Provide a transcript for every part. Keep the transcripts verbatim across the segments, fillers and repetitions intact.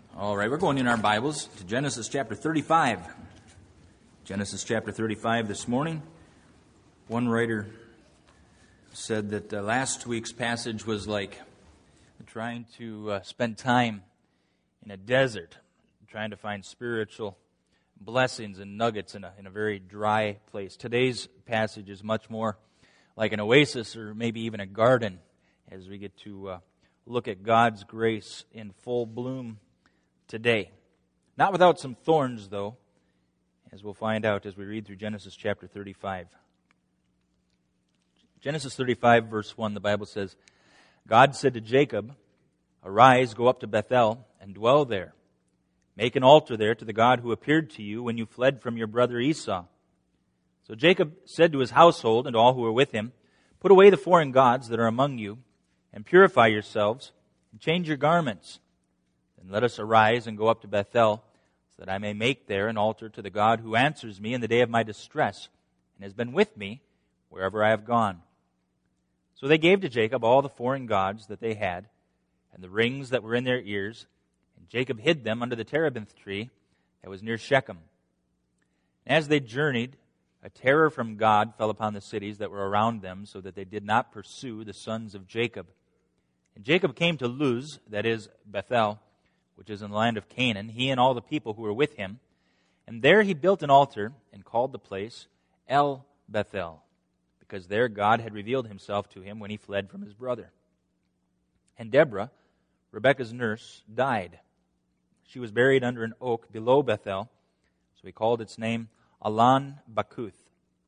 All right, we're going in our Bibles to Genesis chapter thirty-five. Genesis chapter thirty-five this morning. One writer said that uh, last week's passage was like trying to uh, spend time in a desert, trying to find spiritual blessings and nuggets in a, in a very dry place. Today's passage is much more like an oasis or maybe even a garden as we get to uh, look at God's grace in full bloom today. Not without some thorns, though, as we'll find out as we read through Genesis chapter thirty-five. Genesis thirty-five, verse one, the Bible says, God said to Jacob, "Arise, go up to Bethel, and dwell there. Make an altar there to the God who appeared to you when you fled from your brother Esau." So Jacob said to his household and all who were with him, "Put away the foreign gods that are among you, and purify yourselves, and change your garments. Then let us arise and go up to Bethel, so that I may make there an altar to the God who answers me in the day of my distress, and has been with me wherever I have gone." So they gave to Jacob all the foreign gods that they had, and the rings that were in their ears, and Jacob hid them under the terebinth tree that was near Shechem. And as they journeyed, a terror from God fell upon the cities that were around them, so that they did not pursue the sons of Jacob. And Jacob came to Luz, that is, Bethel, which is in the land of Canaan, he and all the people who were with him. And there he built an altar and called the place El Bethel, because there God had revealed himself to him when he fled from his brother. And Deborah, Rebekah's nurse, died. She was buried under an oak below Bethel, so he called its name Allon Bakuth.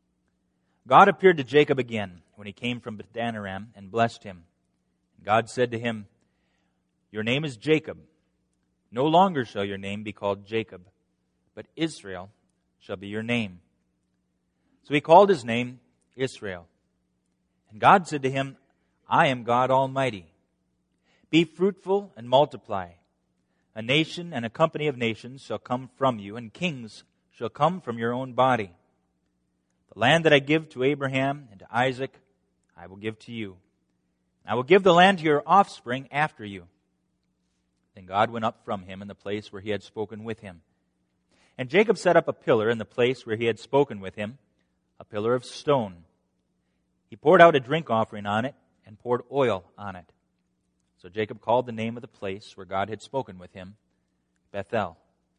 God appeared to Jacob again when he came from Padan Aram and blessed him. And God said to him, "Your name is Jacob. No longer shall your name be called Jacob, but Israel shall be your name." So he called his name Israel. And God said to him, "I am God Almighty. Be fruitful and multiply. A nation and a company of nations shall come from you, and kings shall come from your own body. The land that I give to Abraham and to Isaac, I will give to you. I will give the land to your offspring after you." Then God went up from him in the place where he had spoken with him. And Jacob set up a pillar in the place where he had spoken with him, a pillar of stone. He poured out a drink offering on it and poured oil on it. So Jacob called the name of the place where God had spoken with him, Bethel.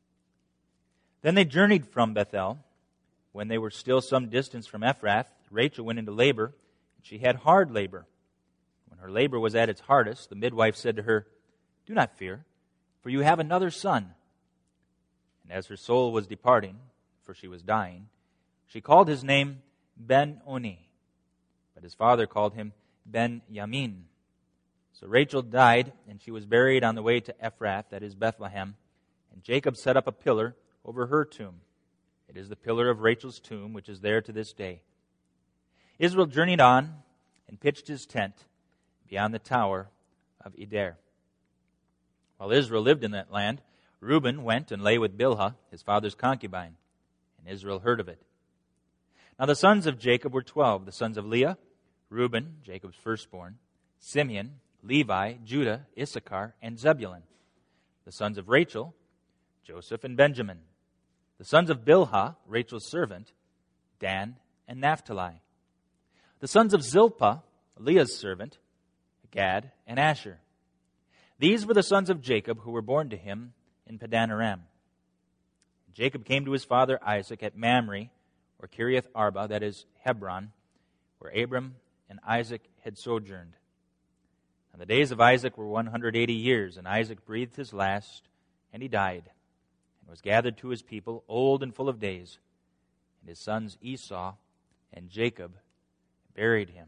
Then they journeyed from Bethel. When they were still some distance from Ephrath, Rachel went into labor, and she had hard labor. When her labor was at its hardest, the midwife said to her, "Do not fear, for you have another son." And as her soul was departing, for she was dying, she called his name Ben-Oni, but his father called him Ben-Yamin. So Rachel died, and she was buried on the way to Ephrath, that is Bethlehem, and Jacob set up a pillar over her tomb. It is the pillar of Rachel's tomb, which is there to this day. Israel journeyed on and pitched his tent beyond the tower of Eder. While Israel lived in that land, Reuben went and lay with Bilhah, his father's concubine, and Israel heard of it. Now the sons of Jacob were twelve, the sons of Leah, Reuben, Jacob's firstborn, Simeon, Levi, Judah, Issachar, and Zebulun. The sons of Rachel, Joseph and Benjamin. The sons of Bilhah, Rachel's servant, Dan and Naphtali. The sons of Zilpah, Leah's servant, Gad and Asher. These were the sons of Jacob who were born to him in Padan Aram. Jacob came to his father Isaac at Mamre, or Kiriath Arba, that is Hebron, where Abram and Isaac had sojourned. And the days of Isaac were one hundred eighty years, and Isaac breathed his last, and he died, and was gathered to his people, old and full of days. And his sons Esau and Jacob buried him.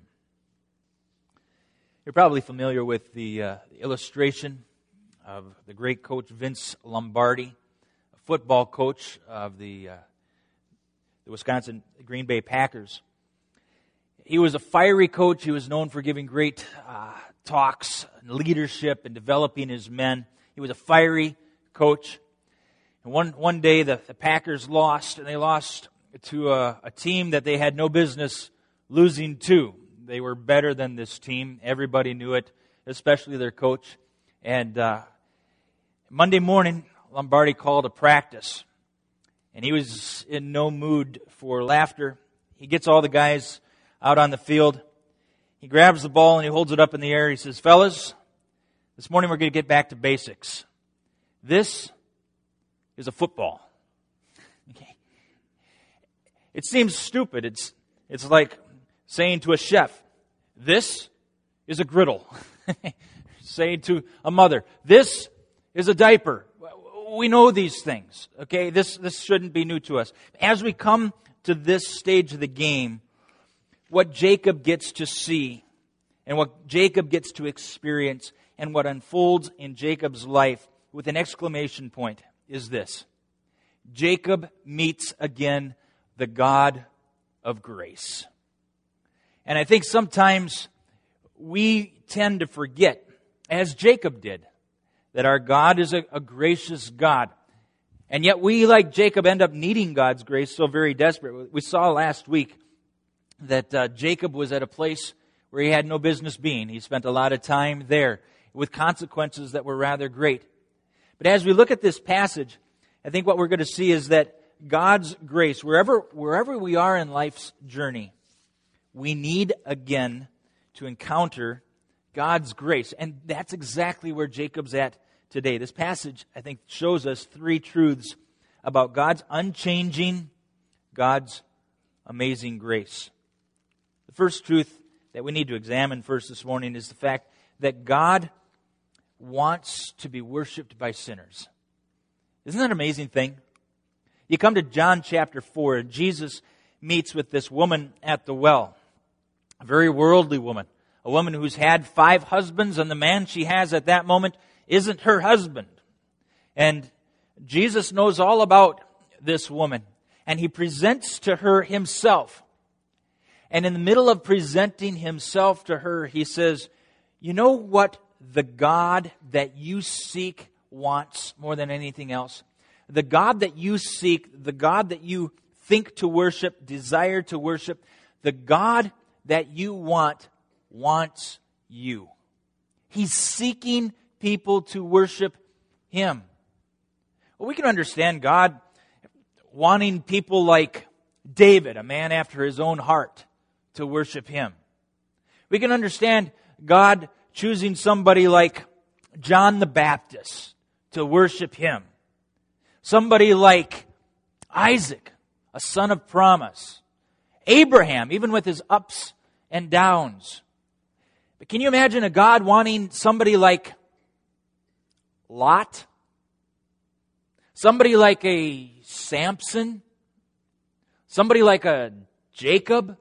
You're probably familiar with the, uh, the illustration of the great coach Vince Lombardi, a football coach of the, uh, the Wisconsin Green Bay Packers. He was a fiery coach. He was known for giving great uh, talks and leadership and developing his men. He was a fiery coach. And one, one day the, the Packers lost, and they lost to a, a team that they had no business losing to. They were better than this team. Everybody knew it, especially their coach. And uh, Monday morning, Lombardi called a practice, and he was in no mood for laughter. He gets all the guys out on the field. He grabs the ball and he holds it up in the air. He says, "Fellas, this morning we're going to get back to basics. This is a football." Okay. It seems stupid. It's it's like saying to a chef, "This is a griddle." Saying to a mother, "This is a diaper." We know these things, okay? This this shouldn't be new to us. As we come to this stage of the game, what Jacob gets to see and what Jacob gets to experience and what unfolds in Jacob's life with an exclamation point is this: Jacob meets again the God of grace. And I think sometimes we tend to forget, as Jacob did, that our God is a, a gracious God. And yet we, like Jacob, end up needing God's grace so very desperate. We saw last week that uh, Jacob was at a place where he had no business being. He spent a lot of time there with consequences that were rather great. But as we look at this passage, I think what we're going to see is that God's grace, wherever, wherever we are in life's journey, we need again to encounter God's grace. And that's exactly where Jacob's at today. This passage, I think, shows us three truths about God's unchanging, God's amazing grace. The first truth that we need to examine first this morning is the fact that God wants to be worshiped by sinners. Isn't that an amazing thing? You come to John chapter four, and Jesus meets with this woman at the well, a very worldly woman, a woman who's had five husbands, and the man she has at that moment isn't her husband. And Jesus knows all about this woman, and he presents to her himself. And in the middle of presenting himself to her, he says, "You know what the God that you seek wants more than anything else? The God that you seek, the God that you think to worship, desire to worship, the God that you want, wants you." He's seeking people to worship him. Well, we can understand God wanting people like David, a man after his own heart, to worship him. We can understand God choosing somebody like John the Baptist to worship him. Somebody like Isaac, a son of promise. Abraham, even with his ups and downs. But can you imagine a God wanting somebody like Lot? Somebody like a Samson? Somebody like a Jacob?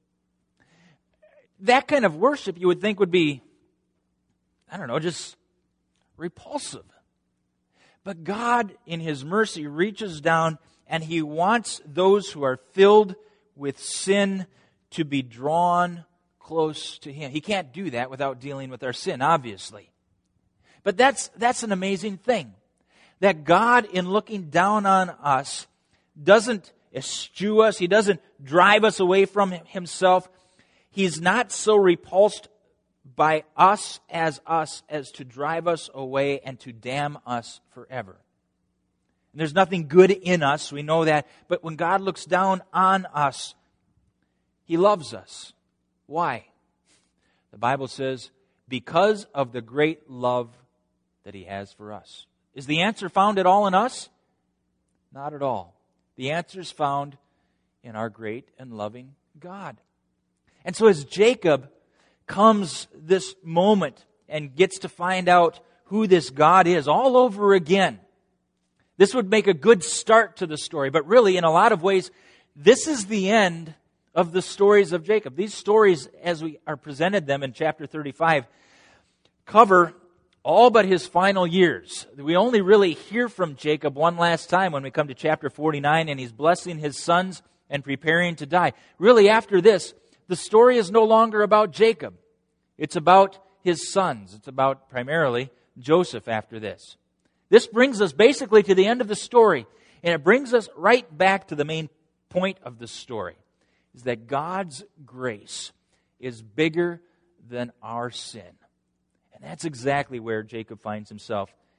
That kind of worship you would think would be, I don't know, just repulsive. But God, in his mercy, reaches down and he wants those who are filled with sin to be drawn close to him. He can't do that without dealing with our sin, obviously. But that's that's an amazing thing. That God, in looking down on us, doesn't eschew us. He doesn't drive us away from himself. He's not so repulsed by us as us as to drive us away and to damn us forever. And there's nothing good in us, we know that. But when God looks down on us, he loves us. Why? The Bible says, because of the great love that he has for us. Is the answer found at all in us? Not at all. The answer is found in our great and loving God. And so as Jacob comes this moment and gets to find out who this God is all over again, this would make a good start to the story. But really, in a lot of ways, this is the end of the stories of Jacob. These stories, as we are presented them in chapter thirty-five, cover all but his final years. We only really hear from Jacob one last time when we come to chapter forty-nine, and he's blessing his sons and preparing to die. Really, after this, the story is no longer about Jacob. It's about his sons. It's about primarily Joseph after this. This brings us basically to the end of the story, and it brings us right back to the main point of the story, is that God's grace is bigger than our sin. And that's exactly where Jacob finds himself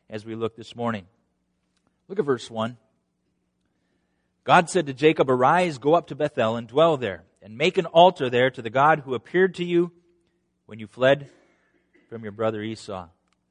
as we look this morning. Look at verse one. God said to Jacob, "Arise, go up to Bethel and dwell there, and make an altar there to the God who appeared to you when you fled from your brother Esau."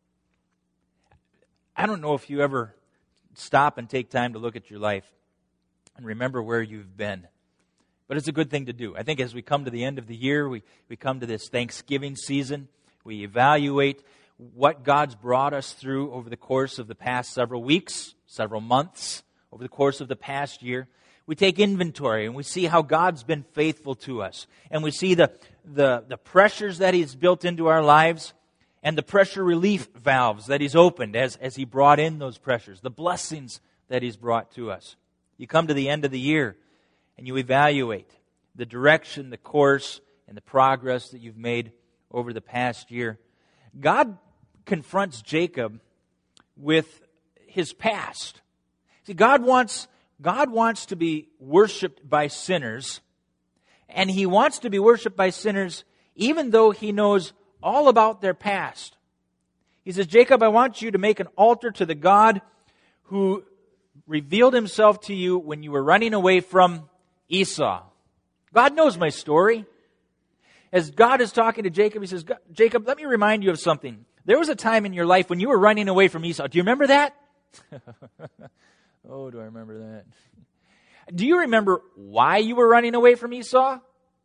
I don't know if you ever stop and take time to look at your life and remember where you've been. But it's a good thing to do. I think as we come to the end of the year, we, we come to this Thanksgiving season, we evaluate what God's brought us through over the course of the past several weeks, several months, over the course of the past year. We take inventory and we see how God's been faithful to us. And we see the, the, the pressures that He's built into our lives and the pressure relief valves that He's opened as, as He brought in those pressures, the blessings that He's brought to us. You come to the end of the year and you evaluate the direction, the course, and the progress that you've made over the past year. God confronts Jacob with his past. See, God wants, God wants to be worshiped by sinners, and He wants to be worshiped by sinners even though He knows all about their past. He says, "Jacob, I want you to make an altar to the God who revealed Himself to you when you were running away from Esau." God knows my story. As God is talking to Jacob, He says, "Jacob, let me remind you of something. There was a time in your life when you were running away from Esau. Do you remember that?" Oh, do I remember that? Do you remember why you were running away from Esau?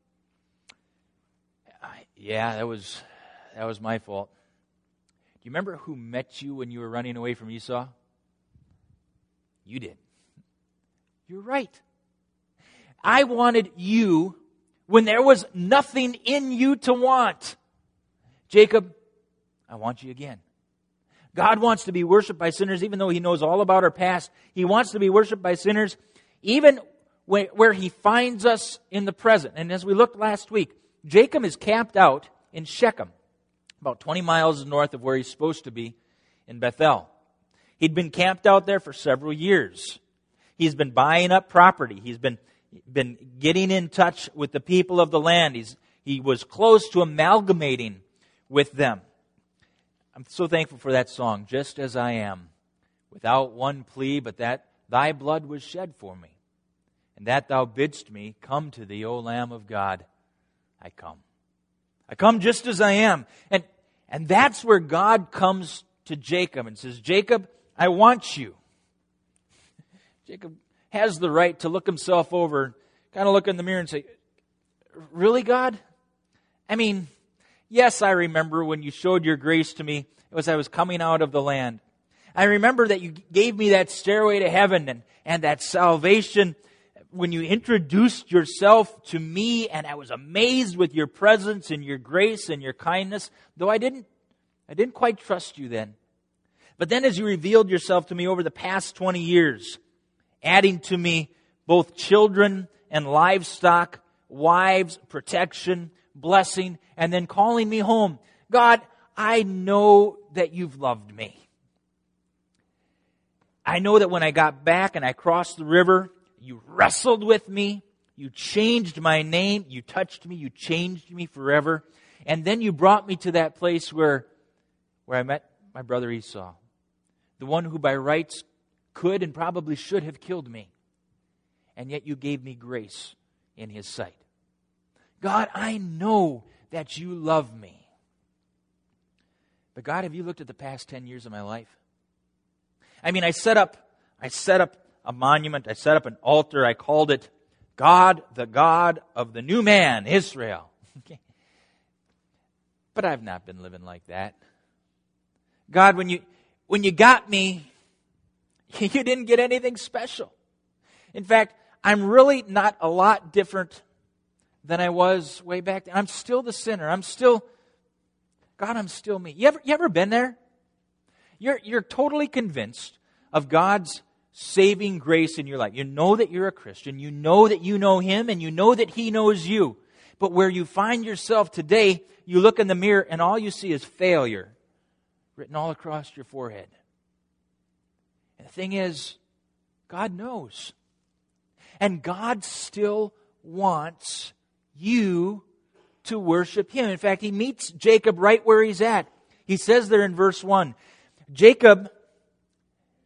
Yeah, that was that was my fault. Do you remember who met you when you were running away from Esau? You did. You're right. I wanted you when there was nothing in you to want. Jacob, I want you again. God wants to be worshiped by sinners even though He knows all about our past. He wants to be worshiped by sinners even where He finds us in the present. And as we looked last week, Jacob is camped out in Shechem, about twenty miles north of where he's supposed to be in Bethel. He'd been camped out there for several years. He's been buying up property. He's been, been getting in touch with the people of the land. He's, he was close to amalgamating with them. I'm so thankful for that song, "Just As I Am, without one plea, but that Thy blood was shed for me, and that Thou bidst me come to Thee, O Lamb of God. I come. I come just as I am." And, and that's where God comes to Jacob and says, "Jacob, I want you." Jacob has the right to look himself over, kind of look in the mirror and say, "Really, God? I mean, yes, I remember when you showed your grace to me as I was coming out of the land. I remember that you gave me that stairway to heaven and, and that salvation when you introduced yourself to me, and I was amazed with your presence and your grace and your kindness, though I didn't, I didn't quite trust you then. But then as you revealed yourself to me over the past twenty years, adding to me both children and livestock, wives, protection, blessing, and then calling me home. God, I know that you've loved me. I know that when I got back and I crossed the river, you wrestled with me, you changed my name, you touched me, you changed me forever. And then you brought me to that place where, where I met my brother Esau, the one who by rights could and probably should have killed me. And yet you gave me grace in His sight. God, I know that you love me. But God, have you looked at the past ten years of my life? I mean, I set up, I set up a monument, I set up an altar, I called it God, the God of the new man, Israel. Okay. But I've not been living like that. God, when you, when you got me, you didn't get anything special. In fact, I'm really not a lot different than I was way back then. I'm still the sinner. I'm still, God, I'm still me. You ever, you ever been there? You're, you're totally convinced of God's saving grace in your life. You know that you're a Christian. You know that you know Him, and you know that He knows you. But where you find yourself today, you look in the mirror and all you see is failure written all across your forehead. And the thing is, God knows. And God still wants you to worship Him. In fact, He meets Jacob right where he's at. He says there in verse one, Jacob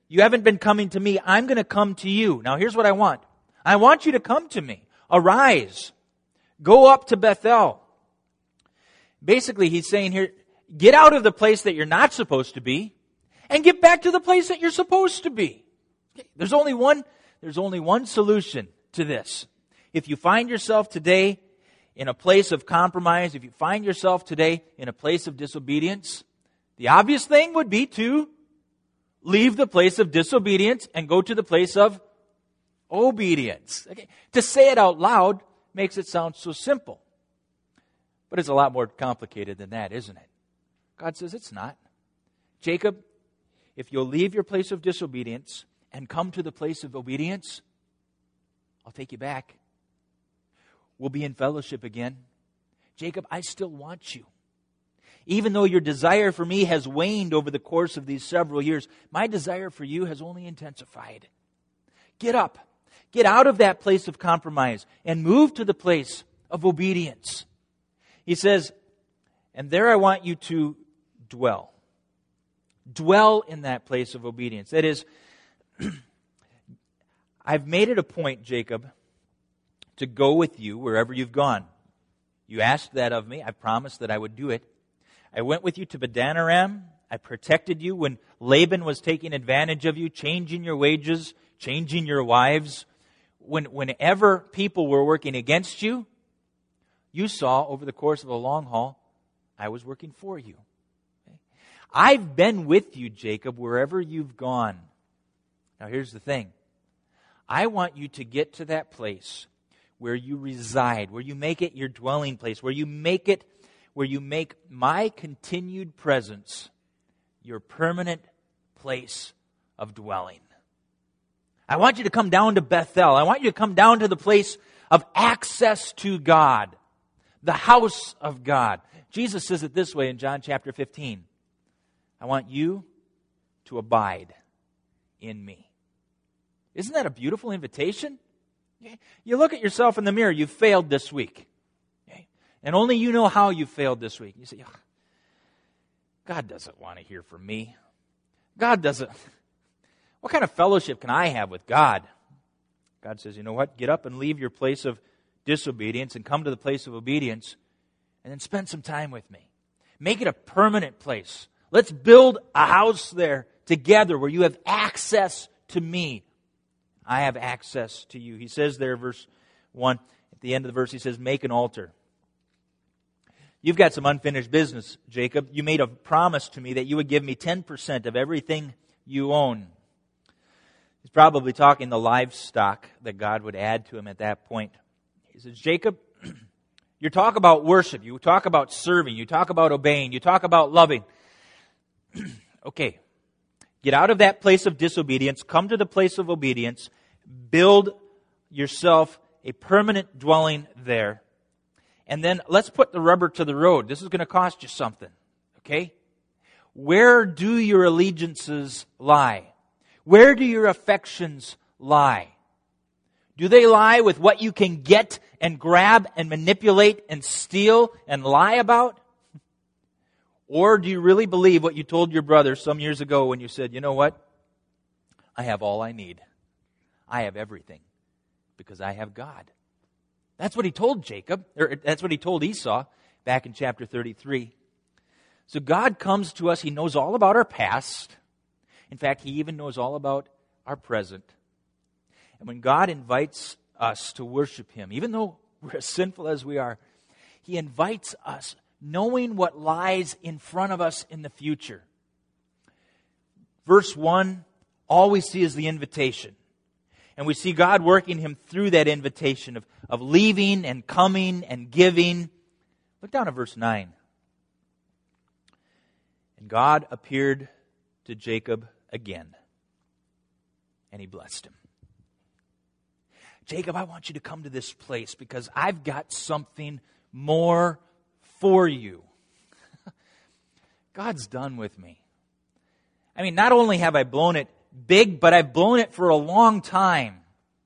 You haven't been coming to me. I'm going to come to you. Now here's what I want. I want you to come to me. Arise. Go up to Bethel. Basically, he's saying here, get out of the place that you're not supposed to be and get back to the place that you're supposed to be. There's only one, there's only one solution to this. If you find yourself today in a place of compromise, if you find yourself today in a place of disobedience, the obvious thing would be to leave the place of disobedience and go to the place of obedience. Okay? To say it out loud makes it sound so simple. But it's a lot more complicated than that, isn't it? God says it's not. Jacob, if you'll leave your place of disobedience and come to the place of obedience, I'll take you back. We'll be in fellowship again. Jacob, I still want you. Even though your desire for me has waned over the course of these several years, my desire for you has only intensified. Get up. Get out of that place of compromise and move to the place of obedience. He says, and there I want you to dwell. Dwell in that place of obedience. That is, I've made it a point, Jacob, to go with you wherever you've gone. You asked that of me. I promised that I would do it. I went with you to Padan Aram. I protected you when Laban was taking advantage of you, changing your wages, changing your wives. When, whenever people were working against you, you saw over the course of a long haul, I was working for you. Okay? I've been with you, Jacob, wherever you've gone. Now here's the thing. I want you to get to that place where you reside, where you make it your dwelling place, where you make it, where you make my continued presence your permanent place of dwelling. I want you to come down to Bethel. I want you to come down to the place of access to God, the house of God. Jesus says it this way in John chapter fifteen. I want you to abide in me. Isn't that a beautiful invitation? You look at yourself in the mirror, you've failed this week. And only you know how you failed this week. You say, God doesn't want to hear from me. God doesn't. What kind of fellowship can I have with God? God says, you know what? Get up and leave your place of disobedience and come to the place of obedience and then spend some time with me. Make it a permanent place. Let's build a house there together where you have access to me. I have access to you. He says there, verse one, at the end of the verse, he says, make an altar. You've got some unfinished business, Jacob. You made a promise to me that you would give me ten percent of everything you own. He's probably talking the livestock that God would add to him at that point. He says, Jacob, you talk about worship, you talk about serving, you talk about obeying, you talk about loving. Okay, get out of that place of disobedience, come to the place of obedience, build yourself a permanent dwelling there. And then let's put the rubber to the road. This is going to cost you something, okay? Where do your allegiances lie? Where do your affections lie? Do they lie with what you can get and grab and manipulate and steal and lie about? Or do you really believe what you told your brother some years ago when you said, you know what? I have all I need. I have everything because I have God. That's what he told Jacob, or that's what he told Esau back in chapter thirty-three. So God comes to us. He knows all about our past. In fact, he even knows all about our present. And when God invites us to worship him, even though we're as sinful as we are, he invites us knowing what lies in front of us in the future. Verse one, all we see is the invitation. And we see God working him through that invitation of, of leaving and coming and giving. Look down at verse nine. And God appeared to Jacob again, and he blessed him. Jacob, I want you to come to this place because I've got something more for you. God's done with me. I mean, not only have I blown it big, but I've blown it for a long time.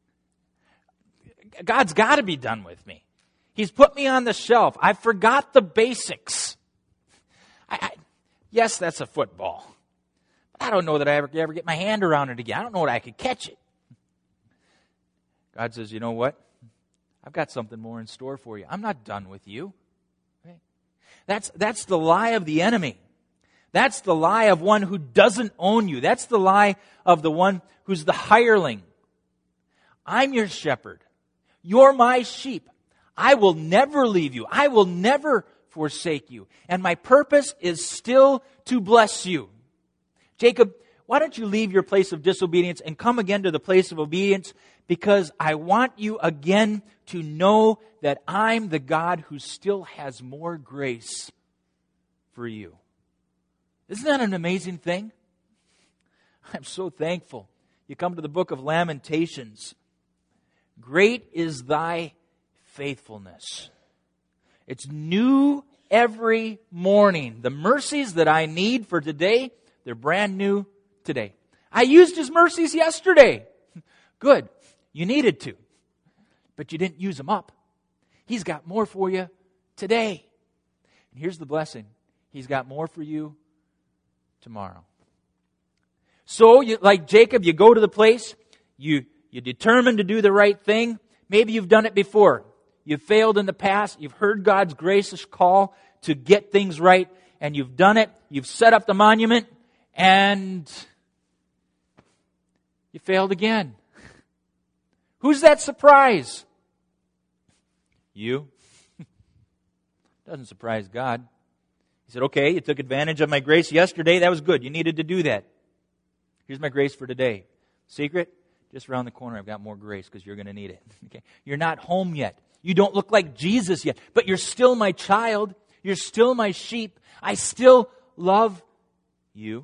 God's got to be done with me. He's put me on the shelf. I forgot the basics. I, I, yes, that's a football. I don't know that I ever, ever get my hand around it again. I don't know that I could catch it. God says, you know what? I've got something more in store for you. I'm not done with you. Okay? That's, that's the lie of the enemy. That's the lie of one who doesn't own you. That's the lie of the one who's the hireling. I'm your shepherd. You're my sheep. I will never leave you. I will never forsake you. And my purpose is still to bless you. Jacob, why don't you leave your place of disobedience and come again to the place of obedience? Because I want you again to know that I'm the God who still has more grace for you. Isn't that an amazing thing? I'm so thankful. You come to the book of Lamentations. Great is thy faithfulness. It's new every morning. The mercies that I need for today, they're brand new today. I used His mercies yesterday. Good. You needed to. But you didn't use them up. He's got more for you today. And here's the blessing. He's got more for you tomorrow. So, you, like Jacob, you go to the place, you, you determine to do the right thing. Maybe you've done it before. You've failed in the past. You've heard God's gracious call to get things right, and you've done it. You've set up the monument, and you failed again. Who's that surprise? You. Doesn't surprise God. He said, okay, you took advantage of my grace yesterday. That was good. You needed to do that. Here's my grace for today. Secret? Just around the corner, I've got more grace because you're going to need it. Okay? You're not home yet. You don't look like Jesus yet. But you're still my child. You're still my sheep. I still love you.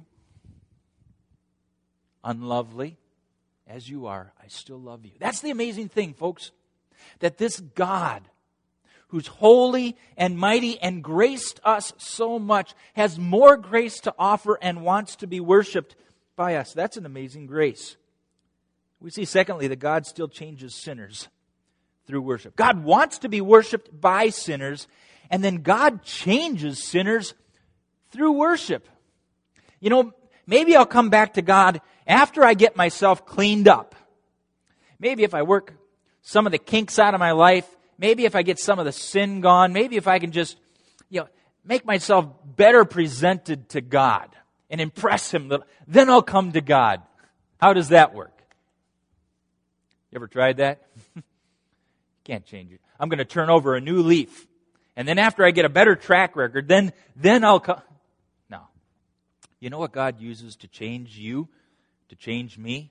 Unlovely as you are, I still love you. That's the amazing thing, folks. That this God, who's holy and mighty and graced us so much, has more grace to offer and wants to be worshipped by us. That's an amazing grace. We see, secondly, that God still changes sinners through worship. God wants to be worshipped by sinners, and then God changes sinners through worship. You know, maybe I'll come back to God after I get myself cleaned up. Maybe if I work some of the kinks out of my life, maybe if I get some of the sin gone, maybe if I can just, you know, make myself better presented to God and impress Him, then I'll come to God. How does that work? You ever tried that? Can't change it. I'm going to turn over a new leaf. And then after I get a better track record, then, then I'll come. No. You know what God uses to change you, to change me?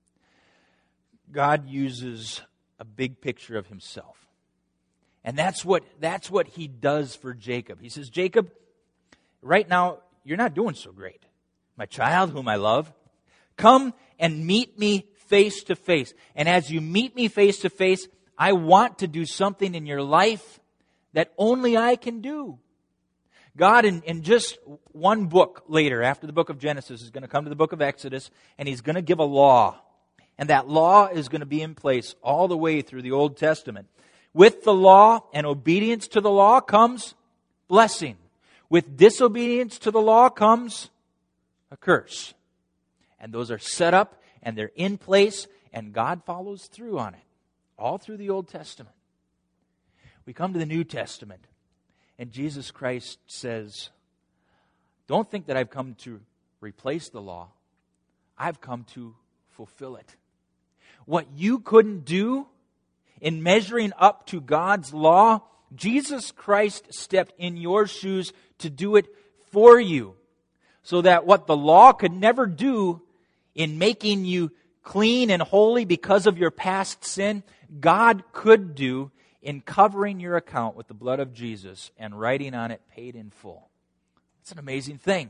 God uses a big picture of Himself. And that's what, that's what He does for Jacob. He says, Jacob, right now, you're not doing so great. My child, whom I love, come and meet me face to face. And as you meet me face to face, I want to do something in your life that only I can do. God, in, in just one book later, after the book of Genesis, is going to come to the book of Exodus, and He's going to give a law. And that law is going to be in place all the way through the Old Testament. With the law and obedience to the law comes blessing. With disobedience to the law comes a curse. And those are set up and they're in place, and God follows through on it. All through the Old Testament. We come to the New Testament, and Jesus Christ says, don't think that I've come to replace the law. I've come to fulfill it. What you couldn't do in measuring up to God's law, Jesus Christ stepped in your shoes to do it for you. So that what the law could never do in making you clean and holy because of your past sin, God could do in covering your account with the blood of Jesus and writing on it paid in full. It's an amazing thing.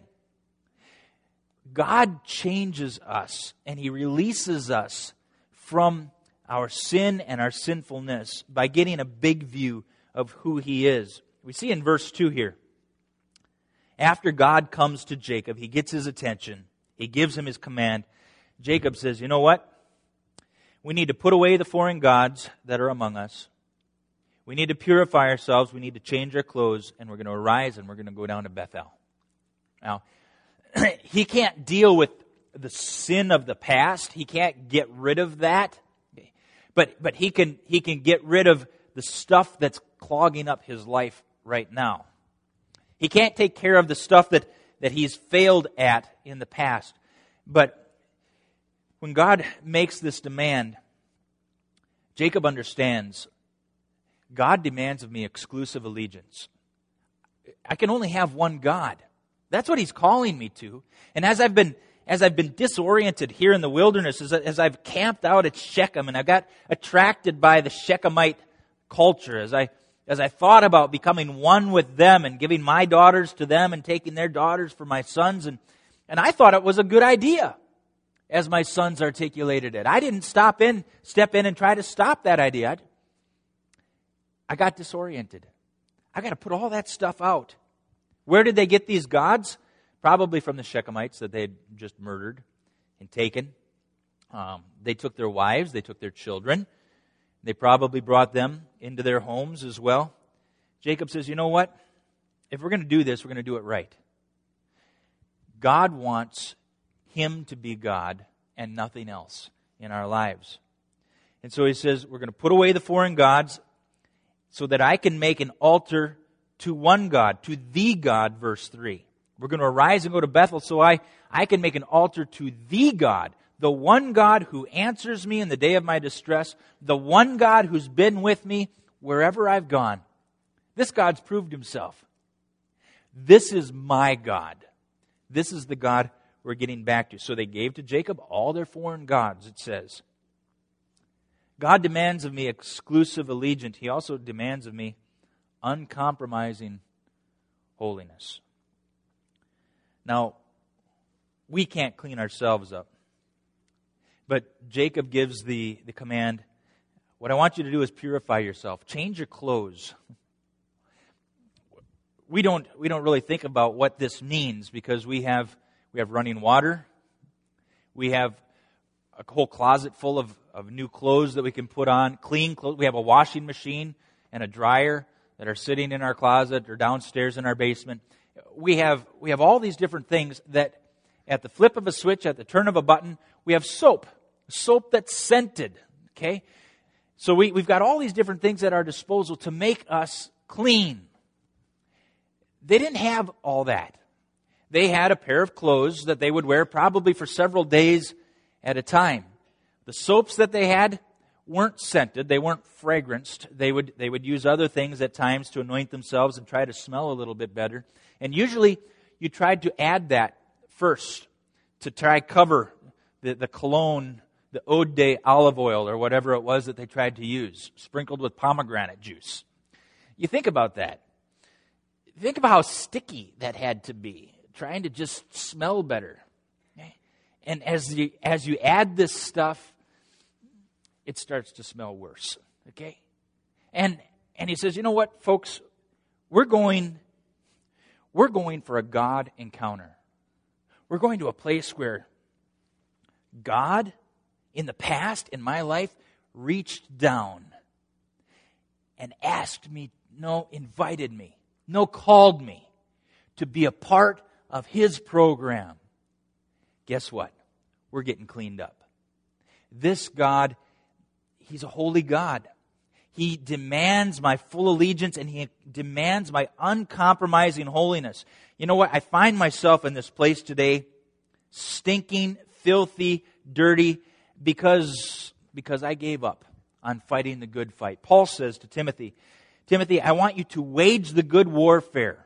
God changes us and He releases us from our sin and our sinfulness by getting a big view of who He is. We see in verse two here, after God comes to Jacob, He gets his attention. He gives him His command. Jacob says, you know what? We need to put away the foreign gods that are among us. We need to purify ourselves. We need to change our clothes. And we're going to arise and we're going to go down to Bethel. Now, he can't deal with the sin of the past. He can't get rid of that. But but he can he can get rid of the stuff that's clogging up his life right now. He can't take care of the stuff that, that he's failed at in the past. But when God makes this demand, Jacob understands God demands of me exclusive allegiance. I can only have one God. That's what he's calling me to. And as I've been as I've been disoriented here in the wilderness, as, as I've camped out at Shechem and I got attracted by the Shechemite culture, as I as I thought about becoming one with them and giving my daughters to them and taking their daughters for my sons, and, and I thought it was a good idea, as my sons articulated it. I didn't stop in, step in and try to stop that idea. I, I got disoriented. I got to put all that stuff out. Where did they get these gods? Probably from the Shechemites that they had just murdered and taken. Um, they took their wives, they took their children. They probably brought them into their homes as well. Jacob says, you know what? If we're going to do this, we're going to do it right. God wants him to be God and nothing else in our lives. And so he says, we're going to put away the foreign gods so that I can make an altar to one God, to the God, verse three. We're going to arise and go to Bethel so I, I can make an altar to the God, the one God who answers me in the day of my distress, the one God who's been with me wherever I've gone. This God's proved himself. This is my God. This is the God we're getting back to. So they gave to Jacob all their foreign gods, it says. God demands of me exclusive allegiance. He also demands of me uncompromising holiness. Now, we can't clean ourselves up. But Jacob gives the, the command, what I want you to do is purify yourself. Change your clothes. We don't we don't really think about what this means because we have we have running water. We have a whole closet full of, of new clothes that we can put on, clean clothes. We have a washing machine and a dryer that are sitting in our closet or downstairs in our basement. We have we have all these different things that at the flip of a switch, at the turn of a button, we have soap. Soap that's scented. Okay? So we, we've got all these different things at our disposal to make us clean. They didn't have all that. They had a pair of clothes that they would wear probably for several days at a time. The soaps that they had weren't scented. They weren't fragranced. They would they would use other things at times to anoint themselves and try to smell a little bit better. And usually you tried to add that first to try cover the, the cologne, the eau de olive oil or whatever it was that they tried to use, sprinkled with pomegranate juice. You think about that. Think about how sticky that had to be, trying to just smell better. Okay? And as you as you add this stuff, it starts to smell worse. Okay? And and he says, you know what, folks, we're going we're going for a God encounter. We're going to a place where God, in the past, in my life, reached down and asked me, no, invited me, no, called me to be a part of His program. Guess what? We're getting cleaned up. This God, He's a holy God. He demands my full allegiance and He demands my uncompromising holiness. You know what? I find myself in this place today stinking, filthy, dirty because, because I gave up on fighting the good fight. Paul says to Timothy, Timothy, I want you to wage the good warfare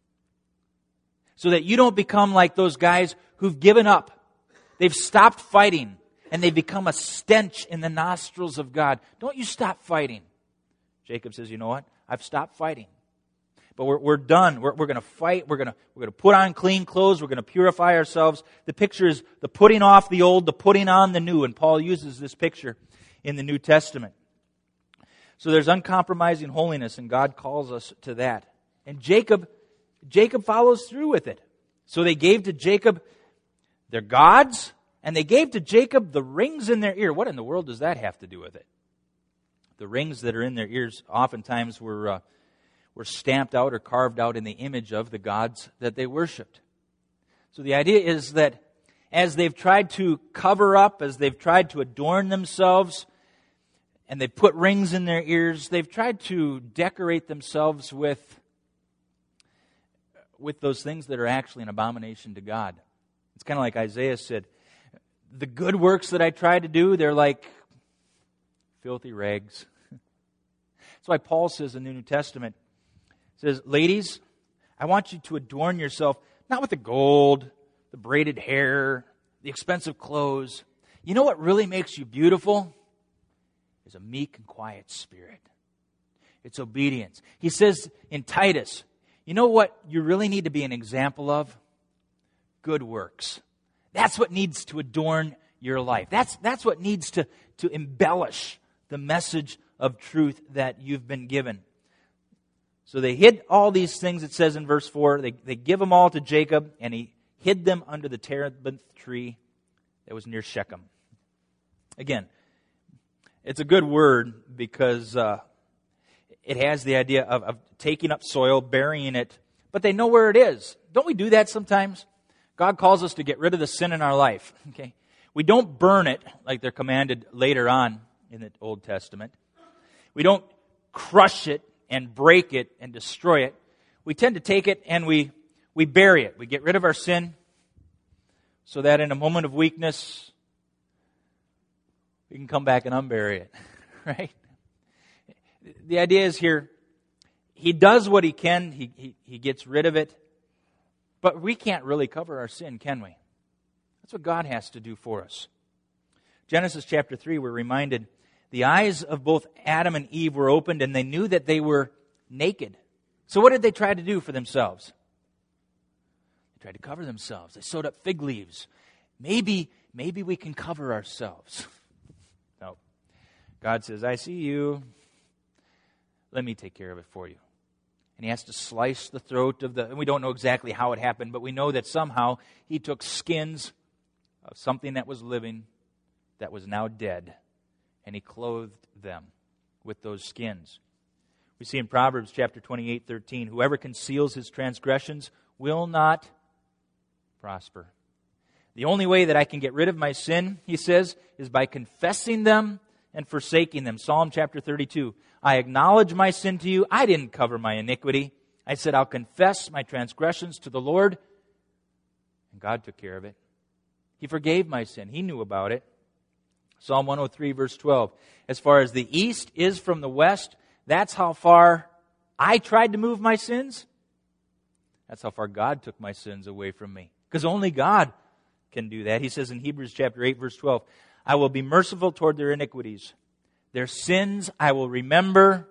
so that you don't become like those guys who've given up. They've stopped fighting and they've become a stench in the nostrils of God. Don't you stop fighting. Jacob says, you know what? I've stopped fighting. But we're, we're done. We're, we're going to fight. We're going to we're going to put on clean clothes. We're going to purify ourselves. The picture is the putting off the old, the putting on the new. And Paul uses this picture in the New Testament. So there's uncompromising holiness, and God calls us to that. And Jacob, Jacob follows through with it. So they gave to Jacob their gods, and they gave to Jacob the rings in their ear. What in the world does that have to do with it? The rings that are in their ears oftentimes were uh, were stamped out or carved out in the image of the gods that they worshipped. So the idea is that as they've tried to cover up, as they've tried to adorn themselves, and they've put rings in their ears, they've tried to decorate themselves with, with those things that are actually an abomination to God. It's kind of like Isaiah said, the good works that I try to do, they're like filthy rags. That's why Paul says in the New Testament, says, ladies, I want you to adorn yourself, not with the gold, the braided hair, the expensive clothes. You know what really makes you beautiful? Is a meek and quiet spirit. It's obedience. He says in Titus, you know what you really need to be an example of? Good works. That's what needs to adorn your life. That's, that's what needs to, to embellish the message of truth that you've been given. So they hid all these things, it says in verse four. They, they give them all to Jacob, and he hid them under the terebinth tree that was near Shechem. Again, it's a good word because uh, it has the idea of, of taking up soil, burying it, but they know where it is. Don't we do that sometimes? God calls us to get rid of the sin in our life. Okay, we don't burn it like they're commanded later on in the Old Testament. We don't crush it and break it and destroy it. We tend to take it and we we bury it. We get rid of our sin so that in a moment of weakness, we can come back and unbury it, right? The idea is here, he does what he can, he, he, he gets rid of it, but we can't really cover our sin, can we? That's what God has to do for us. Genesis chapter three, we're reminded, the eyes of both Adam and Eve were opened, and they knew that they were naked. So what did they try to do for themselves? They tried to cover themselves. They sewed up fig leaves. Maybe, maybe we can cover ourselves. No. God says, I see you. Let me take care of it for you. And he has to slice the throat of the, and we don't know exactly how it happened, but we know that somehow he took skins of something that was living, that was now dead, and he clothed them with those skins. We see in Proverbs chapter twenty-eight, thirteen, whoever conceals his transgressions will not prosper. The only way that I can get rid of my sin, he says, is by confessing them and forsaking them. Psalm chapter thirty-two, I acknowledge my sin to you. I didn't cover my iniquity. I said, I'll confess my transgressions to the Lord. And God took care of it. He forgave my sin. He knew about it. Psalm one oh three, verse twelve, as far as the east is from the west, that's how far I tried to move my sins. That's how far God took my sins away from me. Because only God can do that. He says in Hebrews chapter eight, verse twelve, I will be merciful toward their iniquities. Their sins I will remember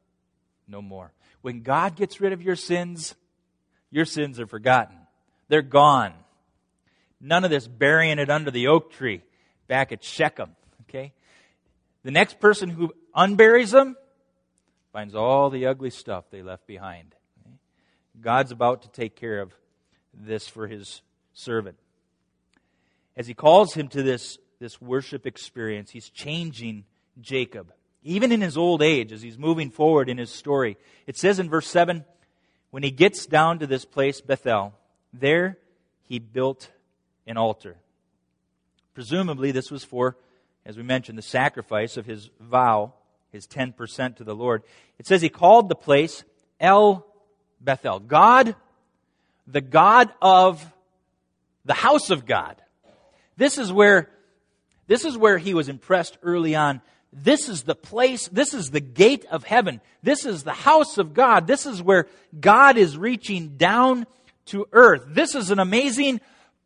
no more. When God gets rid of your sins, your sins are forgotten. They're gone. None of this burying it under the oak tree back at Shechem. Okay? The next person who unburies them finds all the ugly stuff they left behind. Okay? God's about to take care of this for his servant. As he calls him to this, this worship experience, he's changing Jacob. Even in his old age, as he's moving forward in his story. It says in verse seven, when he gets down to this place, Bethel, there he built an altar. Presumably this was for, as we mentioned, the sacrifice of his vow, his ten percent to the Lord. It says he called the place El Bethel. God, the God of the house of God. This is where, this is where he was impressed early on. This is the place, this is the gate of heaven. This is the house of God. This is where God is reaching down to earth. This is an amazing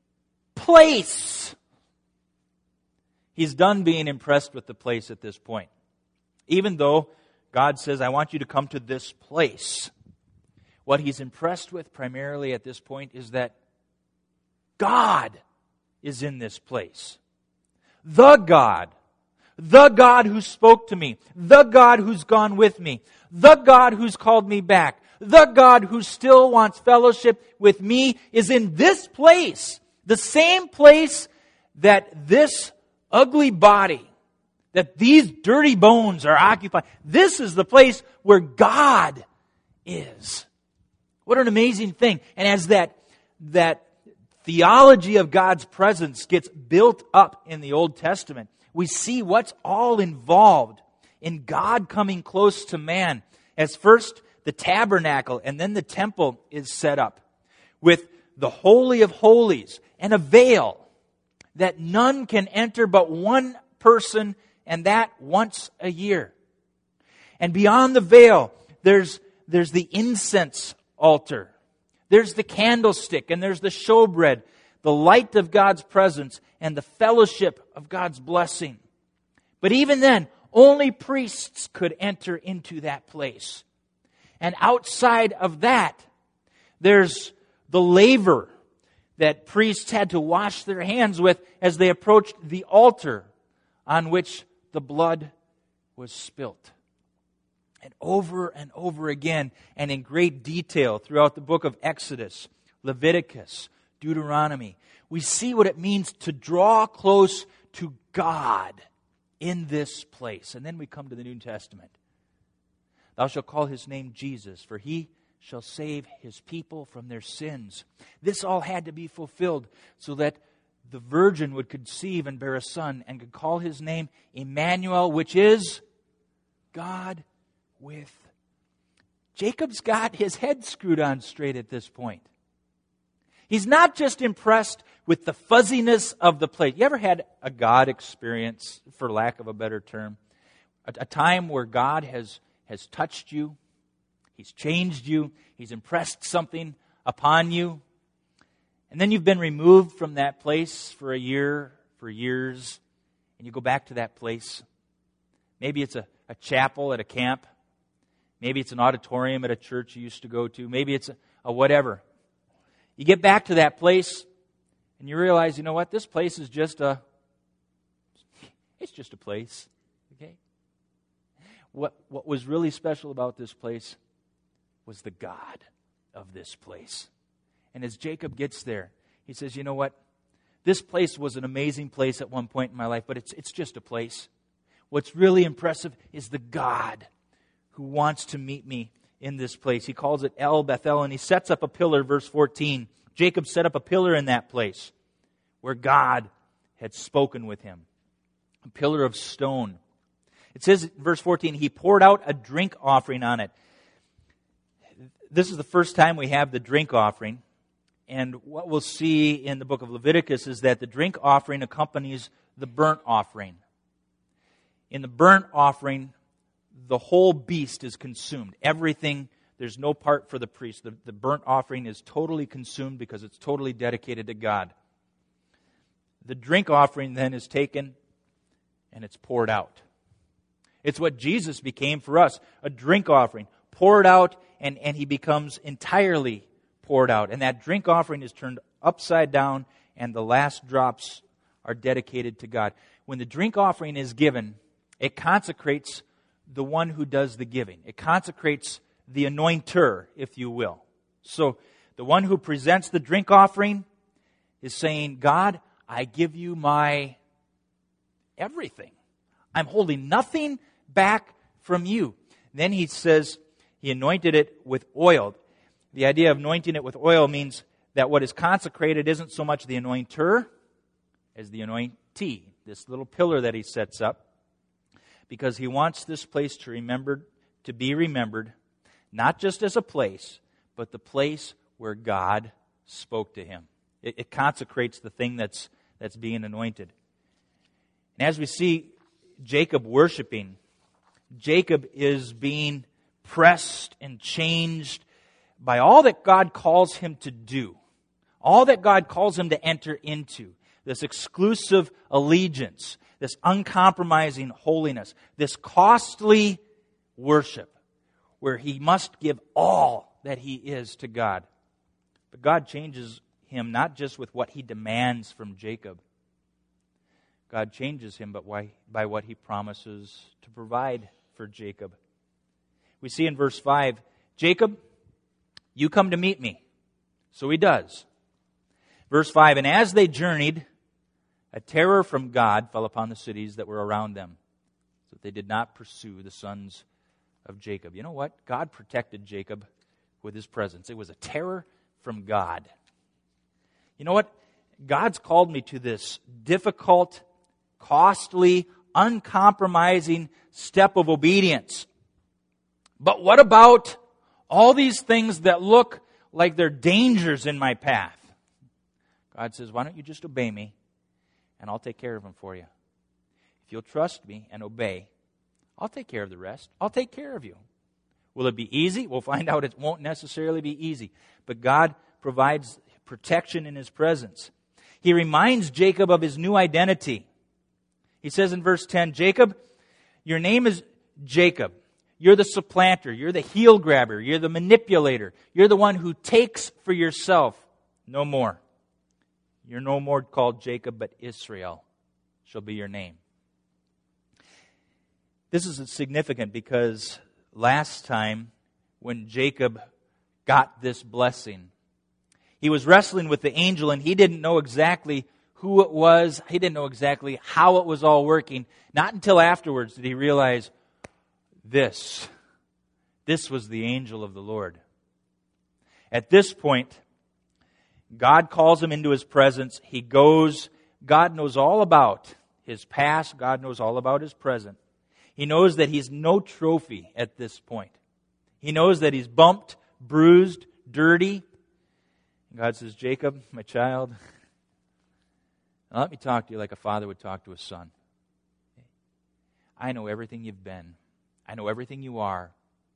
place. He's done being impressed with the place at this point. Even though God says, I want you to come to this place. What he's impressed with primarily at this point is that God is in this place. The God. The God who spoke to me. The God who's gone with me. The God who's called me back. The God who still wants fellowship with me is in this place. The same place that this ugly body, that these dirty bones are occupying. This is the place where God is. What an amazing thing. And as that, that theology of God's presence gets built up in the Old Testament. We see what's all involved in God coming close to man. As first the tabernacle and then the temple is set up with the Holy of Holies and a veil that none can enter but one person, and that once a year. And beyond the veil, there's, there's the incense altar. There's the candlestick, and there's the showbread, the light of God's presence, and the fellowship of God's blessing. But even then, only priests could enter into that place. And outside of that, there's the laver that priests had to wash their hands with as they approached the altar on which the blood was spilt. And over and over again, and in great detail throughout the book of Exodus, Leviticus, Deuteronomy, we see what it means to draw close to God in this place. And then we come to the New Testament. Thou shalt call his name Jesus, for he shall save his people from their sins. This all had to be fulfilled so that the virgin would conceive and bear a son and could call his name Emmanuel, which is God with. Jacob's got his head screwed on straight at this point. He's not just impressed with the fuzziness of the place. You ever had a God experience, for lack of a better term? A, a time where God has, has touched you, He's changed you, He's impressed something upon you, and then you've been removed from that place for a year, for years, and you go back to that place. Maybe it's a, a chapel at a camp. Maybe it's an auditorium at a church you used to go to. Maybe it's a, a whatever. You get back to that place, and you realize, you know what? This place is just a, it's just a place. Okay? What, what was really special about this place was the God of this place. And as Jacob gets there, he says, you know what? This place was an amazing place at one point in my life, but it's it's just a place. What's really impressive is the God who wants to meet me in this place. He calls it El Bethel, and he sets up a pillar, verse fourteen. Jacob set up a pillar in that place where God had spoken with him. A pillar of stone. It says, verse fourteen, he poured out a drink offering on it. This is the first time we have the drink offering. And what we'll see in the book of Leviticus is that the drink offering accompanies the burnt offering. In the burnt offering, the whole beast is consumed. Everything, there's no part for the priest. The, the burnt offering is totally consumed because it's totally dedicated to God. The drink offering then is taken and it's poured out. It's what Jesus became for us, a drink offering, poured out, and, and he becomes entirely poured out. And that drink offering is turned upside down, and the last drops are dedicated to God. When the drink offering is given, it consecrates the one who does the giving. It consecrates the anointer, if you will. So the one who presents the drink offering is saying, God, I give you my everything. I'm holding nothing back from you. Then he says he anointed it with oil. The idea of anointing it with oil means that what is consecrated isn't so much the anointer as the anointee, this little pillar that he sets up, because he wants this place to remember, to be remembered, not just as a place, but the place where God spoke to him. It, it consecrates the thing that's that's being anointed. And as we see Jacob worshiping, Jacob is being pressed and changed by all that God calls him to do, all that God calls him to enter into, this exclusive allegiance, this uncompromising holiness, this costly worship, where he must give all that he is to God. But God changes him not just with what he demands from Jacob. God changes him but why, by what he promises to provide for Jacob. We see in verse five, Jacob, you come to meet me. So he does. Verse five, and as they journeyed, a terror from God fell upon the cities that were around them, so that they did not pursue the sons of Jacob. You know what? God protected Jacob with his presence. It was a terror from God. You know what? God's called me to this difficult, costly, uncompromising step of obedience. But what about all these things that look like they're dangers in my path? God says, why don't you just obey me, and I'll take care of them for you. If you'll trust me and obey, I'll take care of the rest. I'll take care of you. Will it be easy? We'll find out it won't necessarily be easy. But God provides protection in His presence. He reminds Jacob of his new identity. He says in verse ten, Jacob, your name is Jacob. You're the supplanter. You're the heel grabber. You're the manipulator. You're the one who takes for yourself. No more. You're no more called Jacob, but Israel shall be your name. This is significant because last time when Jacob got this blessing, he was wrestling with the angel and he didn't know exactly who it was. He didn't know exactly how it was all working. Not until afterwards did he realize this. This was the angel of the Lord. At this point, God calls him into His presence. He goes. God knows all about his past. God knows all about his present. He knows that he's no trophy at this point. He knows that he's bumped, bruised, dirty. God says, Jacob, my child, now let me talk to you like a father would talk to a son. I know everything you've been. I know everything you are.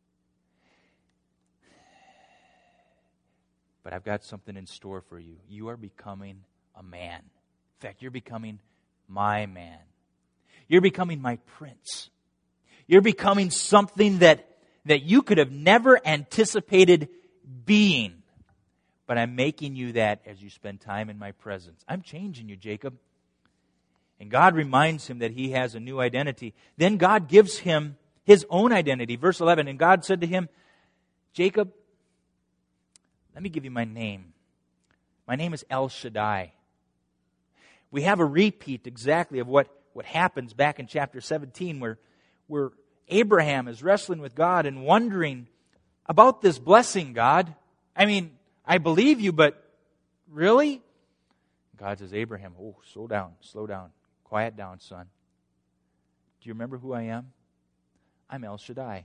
But I've got something in store for you. You are becoming a man. In fact, you're becoming my man. You're becoming my prince. You're becoming something that, that you could have never anticipated being. But I'm making you that as you spend time in my presence. I'm changing you, Jacob. And God reminds him that he has a new identity. Then God gives him his own identity. Verse eleven, and God said to him, Jacob, let me give you my name. My name is El Shaddai. We have a repeat exactly of what, what happens back in chapter seventeen where, where Abraham is wrestling with God and wondering about this blessing, God. I mean, I believe you, but really? God says, Abraham, oh, slow down, slow down. Quiet down, son. Do you remember who I am? I'm El Shaddai.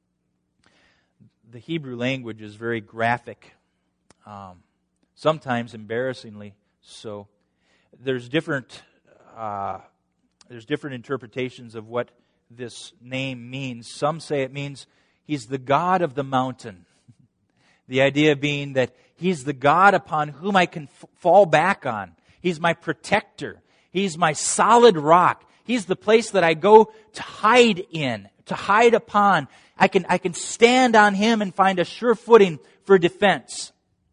The Hebrew language is very graphic, um, sometimes embarrassingly so. There's different, uh, there's different interpretations of what this name means. Some say it means He's the God of the mountain. The idea being that He's the God upon whom I can f- fall back on. He's my protector. He's my solid rock. He's the place that I go to hide in, to hide upon. I can, I can stand on Him and find a sure footing for defense.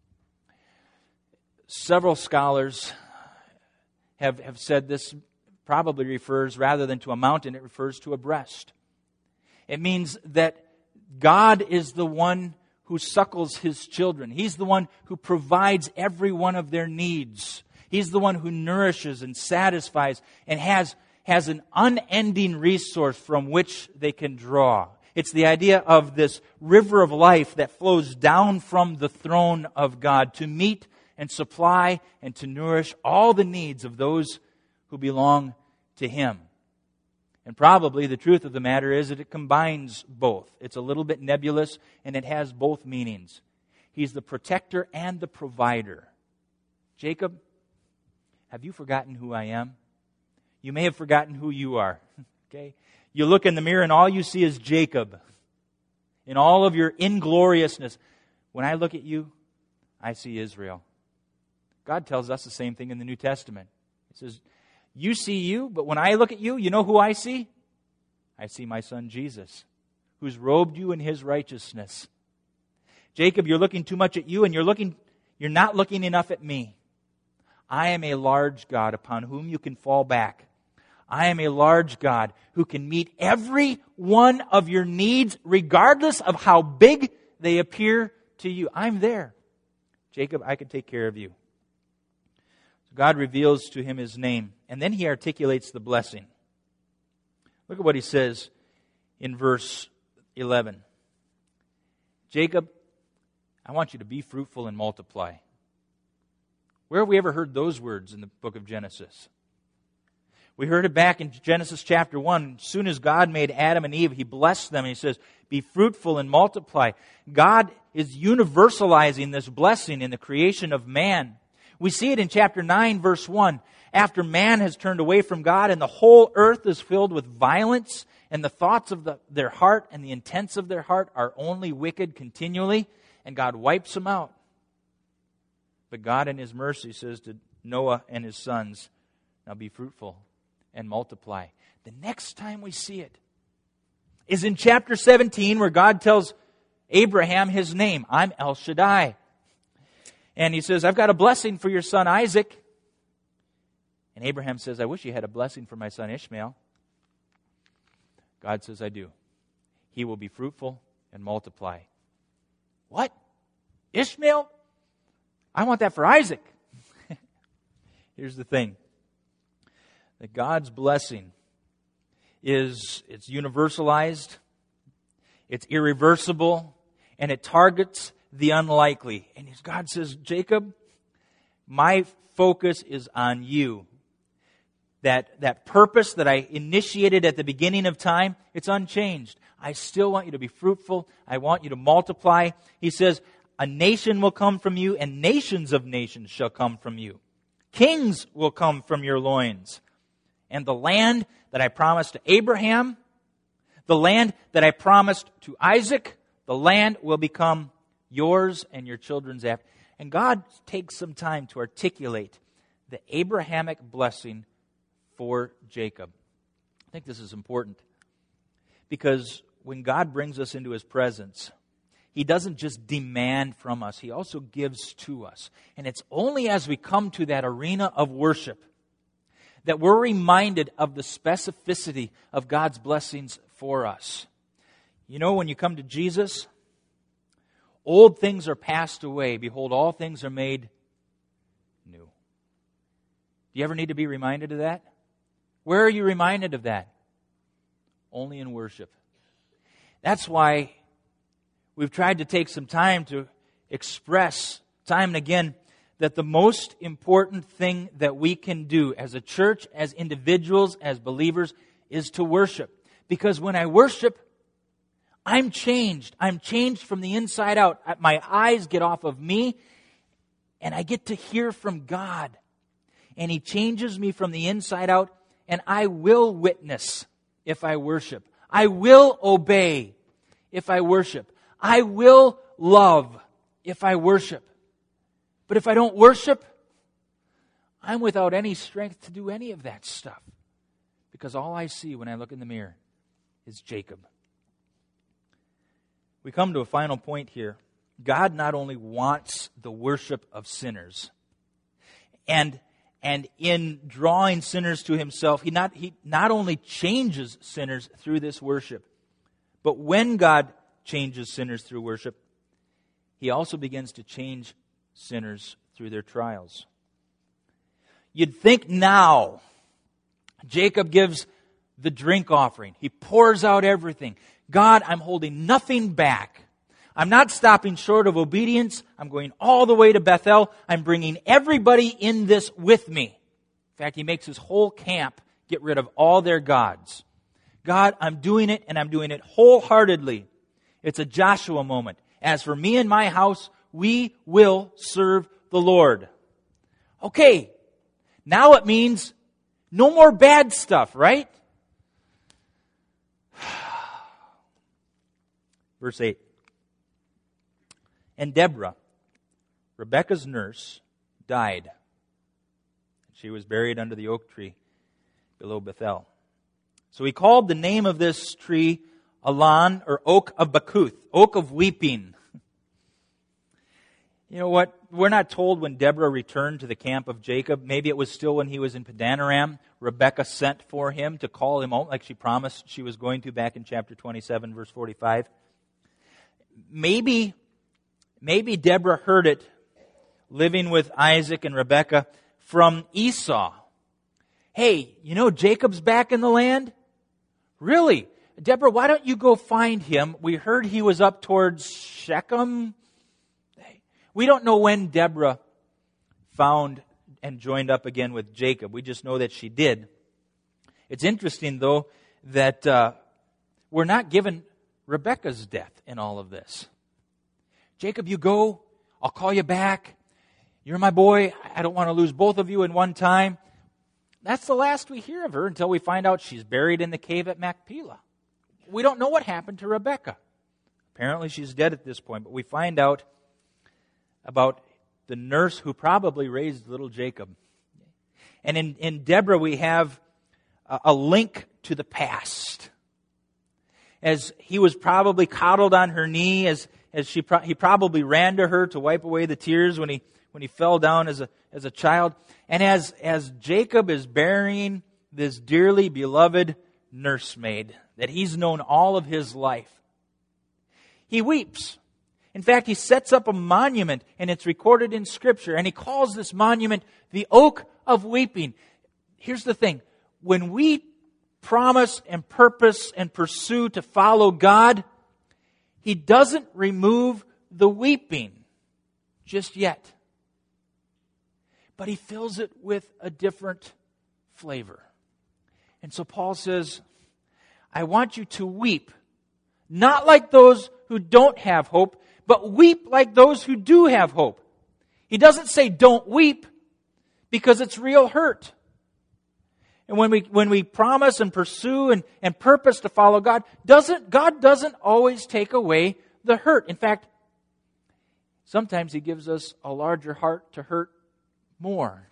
Several scholars have, have said this probably refers, rather than to a mountain, it refers to a breast. It means that God is the one who suckles His children. He's the one who provides every one of their needs. He's the one who nourishes and satisfies and has, has an unending resource from which they can draw. It's the idea of this river of life that flows down from the throne of God to meet and supply and to nourish all the needs of those who belong to Him. And probably the truth of the matter is that it combines both. It's a little bit nebulous and it has both meanings. He's the protector and the provider. Jacob, have you forgotten who I am? You may have forgotten who you are. Okay? You look in the mirror and all you see is Jacob. In all of your ingloriousness. When I look at you, I see Israel. God tells us the same thing in the New Testament. He says, you see you, but when I look at you, you know who I see? I see my son Jesus, who's robed you in His righteousness. Jacob, you're looking too much at you and you're looking, you're not looking enough at me. I am a large God upon whom you can fall back. I am a large God who can meet every one of your needs regardless of how big they appear to you. I'm there. Jacob, I can take care of you. So God reveals to him His name, and then He articulates the blessing. Look at what He says in verse eleven. Jacob, I want you to be fruitful and multiply. Where have we ever heard those words in the book of Genesis? We heard it back in Genesis chapter one. As soon as God made Adam and Eve, He blessed them. And He says, be fruitful and multiply. God is universalizing this blessing in the creation of man. We see it in chapter nine, verse one. After man has turned away from God and the whole earth is filled with violence, and the thoughts of the, their heart and the intents of their heart are only wicked continually, and God wipes them out. But God in His mercy says to Noah and his sons, now be fruitful and multiply. The next time we see it is in chapter seventeen, where God tells Abraham his name. I'm El Shaddai. And He says, I've got a blessing for your son Isaac. And Abraham says, I wish you had a blessing for my son Ishmael. God says, I do. He will be fruitful and multiply. What? Ishmael? I want that for Isaac. Here's the thing. That God's blessing is, it's universalized, it's irreversible, and it targets the unlikely. And God says, Jacob, my focus is on you. That, that purpose that I initiated at the beginning of time, it's unchanged. I still want you to be fruitful. I want you to multiply. He says, a nation will come from you, and nations of nations shall come from you. Kings will come from your loins. And the land that I promised to Abraham, the land that I promised to Isaac, the land will become yours and your children's after. And God takes some time to articulate the Abrahamic blessing for Jacob. I think this is important because when God brings us into His presence, He doesn't just demand from us, He also gives to us. And it's only as we come to that arena of worship that we're reminded of the specificity of God's blessings for us. You know, when you come to Jesus, old things are passed away. Behold, all things are made new. Do you ever need to be reminded of that? Where are you reminded of that? Only in worship. That's why we've tried to take some time to express time and again that the most important thing that we can do as a church, as individuals, as believers, is to worship. Because when I worship, I'm changed. I'm changed from the inside out. My eyes get off of me, and I get to hear from God. And He changes me from the inside out, and I will witness if I worship. I will obey if I worship. I will love if I worship. But if I don't worship, I'm without any strength to do any of that stuff. Because all I see when I look in the mirror is Jacob. We come to a final point here. God not only wants the worship of sinners, and, and in drawing sinners to Himself, He not, he not only changes sinners through this worship, but when God changes sinners through worship, He also begins to change sinners through their trials. You'd think now, Jacob gives the drink offering. He pours out everything. God, I'm holding nothing back. I'm not stopping short of obedience. I'm going all the way to Bethel. I'm bringing everybody in this with me. In fact, he makes his whole camp get rid of all their gods. God, I'm doing it, and I'm doing it wholeheartedly. It's a Joshua moment. As for me and my house, we will serve the Lord. Okay, now it means no more bad stuff, right? Verse eight. And Deborah, Rebekah's nurse, died. She was buried under the oak tree below Bethel. So he called the name of this tree Alan, or Oak of Bakuth, Oak of Weeping. You know what? We're not told when Deborah returned to the camp of Jacob. Maybe it was still when he was in Padanaram. Rebekah sent for him to call him out like she promised she was going to back in chapter twenty-seven, verse forty-five. Maybe, maybe Deborah heard it living with Isaac and Rebekah from Esau. Hey, you know Jacob's back in the land? Really? Deborah, why don't you go find him? We heard he was up towards Shechem. We don't know when Deborah found and joined up again with Jacob. We just know that she did. It's interesting, though, that uh, we're not given Rebekah's death in all of this. Jacob, you go. I'll call you back. You're my boy. I don't want to lose both of you in one time. That's the last we hear of her until we find out she's buried in the cave at Machpelah. We don't know what happened to Rebekah. Apparently she's dead at this point, but we find out about the nurse who probably raised little Jacob. And in, in Deborah we have a, a link to the past. As he was probably coddled on her knee, as as she pro- he probably ran to her to wipe away the tears when he when he fell down as a as a child. And as as Jacob is burying this dearly beloved nursemaid that he's known all of his life, he weeps. In fact, he sets up a monument, and it's recorded in Scripture, and he calls this monument the Oak of Weeping. Here's the thing. When we promise and purpose and pursue to follow God, He doesn't remove the weeping just yet. But He fills it with a different flavor. And so Paul says, I want you to weep, not like those who don't have hope, but weep like those who do have hope. He doesn't say don't weep because it's real hurt. And when we when we promise and pursue and, and purpose to follow God, doesn't God doesn't always take away the hurt. In fact, sometimes He gives us a larger heart to hurt more.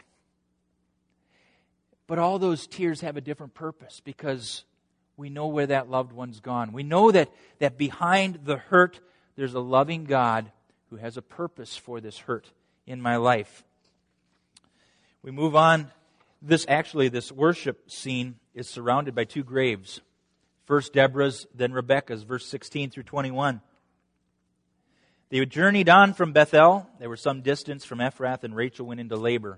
But all those tears have a different purpose because we know where that loved one's gone. We know that, that behind the hurt, there's a loving God who has a purpose for this hurt in my life. We move on. This actually, this worship scene is surrounded by two graves. First Deborah's, then Rebekah's, verse sixteen through twenty-one. They journeyed on from Bethel. They were some distance from Ephrath, and Rachel went into labor.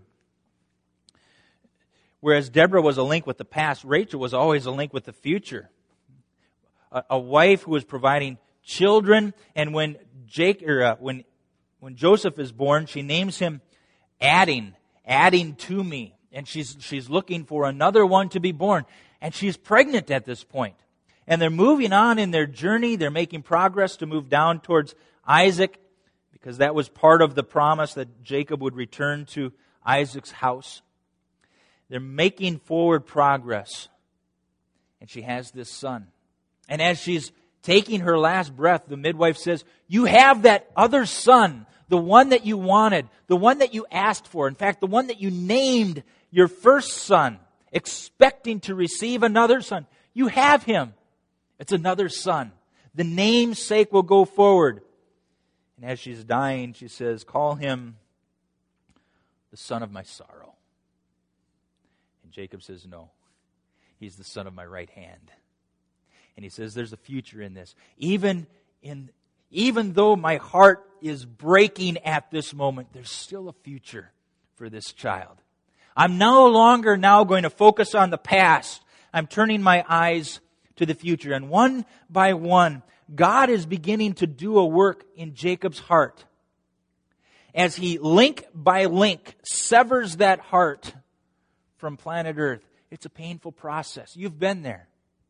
Whereas Deborah was a link with the past, Rachel was always a link with the future. A, a wife who was providing children, and when Jake, or, uh, when when Joseph is born, she names him adding, adding to me. And she's she's looking for another one to be born. And she's pregnant at this point. And they're moving on in their journey. They're making progress to move down towards Isaac, because that was part of the promise that Jacob would return to Isaac's house. They're making forward progress. And she has this son. And as she's taking her last breath, the midwife says, you have that other son, the one that you wanted, the one that you asked for. In fact, the one that you named your first son, expecting to receive another son. You have him. It's another son. The namesake will go forward. And as she's dying, she says, call him the son of my sorrow. And Jacob says, no, he's the son of my right hand. And he says, there's a future in this. Even in, even though my heart is breaking at this moment, there's still a future for this child. I'm no longer now going to focus on the past. I'm turning my eyes to the future. And one by one, God is beginning to do a work in Jacob's heart. As he link by link severs that heart from planet Earth. It's a painful process. You've been there.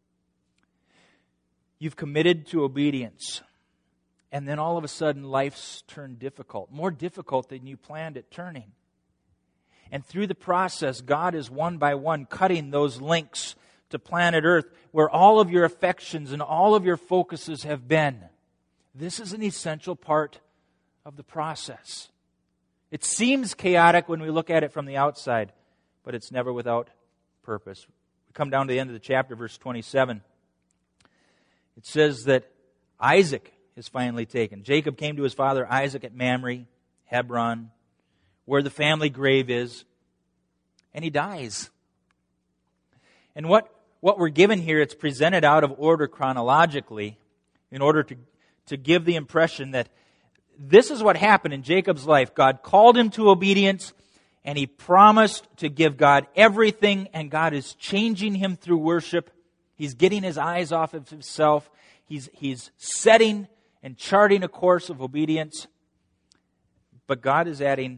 You've committed to obedience. And then all of a sudden, life's turned difficult. More difficult than you planned it turning. And through the process, God is one by one cutting those links to planet Earth where all of your affections and all of your focuses have been. This is an essential part of the process. It seems chaotic when we look at it from the outside, but it's never without purpose. We come down to the end of the chapter, verse twenty-seven. It says that Isaac is finally taken. Jacob came to his father Isaac at Mamre, Hebron, where the family grave is, and he dies. And what, what we're given here, it's presented out of order chronologically in order to, to give the impression that this is what happened in Jacob's life. God called him to obedience, and he promised to give God everything, and God is changing him through worship. He's getting his eyes off of himself. He's, he's setting and charting a course of obedience. But God is adding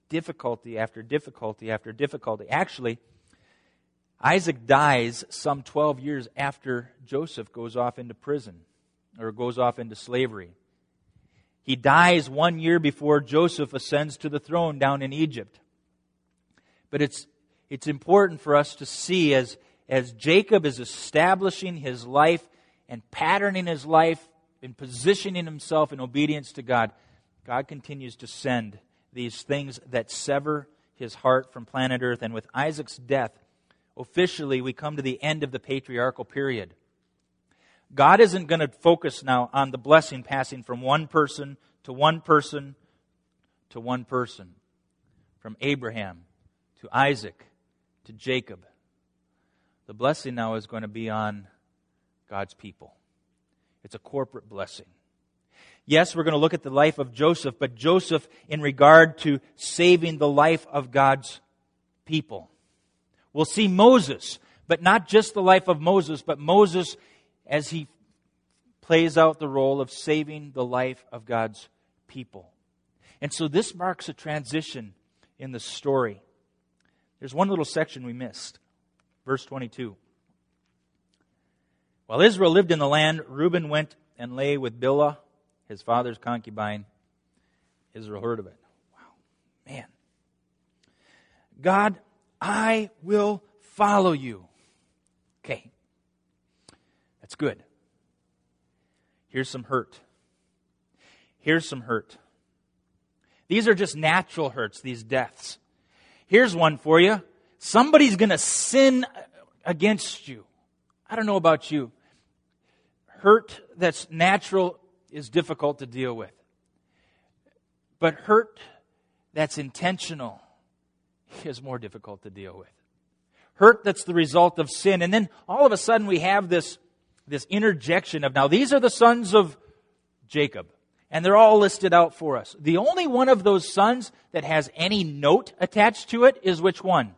difficulty after difficulty after difficulty. Actually, Isaac dies some twelve years after Joseph goes off into prison or goes off into slavery. He dies one year before Joseph ascends to the throne down in Egypt. But it's it's important for us to see as, as Jacob is establishing his life and patterning his life and positioning himself in obedience to God, God continues to send these things that sever his heart from planet Earth. And with Isaac's death, officially we come to the end of the patriarchal period. God isn't going to focus now on the blessing passing from one person to one person to one person. From Abraham to Isaac to Jacob. The blessing now is going to be on God's people. It's a corporate blessing. Yes, we're going to look at the life of Joseph, but Joseph in regard to saving the life of God's people. We'll see Moses, but not just the life of Moses, but Moses as he plays out the role of saving the life of God's people. And so this marks a transition in the story. There's one little section we missed. Verse twenty-two. While Israel lived in the land, Reuben went and lay with Bilhah, his father's concubine. Israel heard of it. Wow, man. God, I will follow you. Okay. That's good. Here's some hurt. Here's some hurt. These are just natural hurts, these deaths. Here's one for you. Somebody's going to sin against you. I don't know about you. Hurt that's natural is difficult to deal with. But hurt that's intentional is more difficult to deal with. Hurt that's the result of sin. And then all of a sudden we have this, this interjection of, now these are the sons of Jacob. And they're all listed out for us. The only one of those sons that has any note attached to it is which one?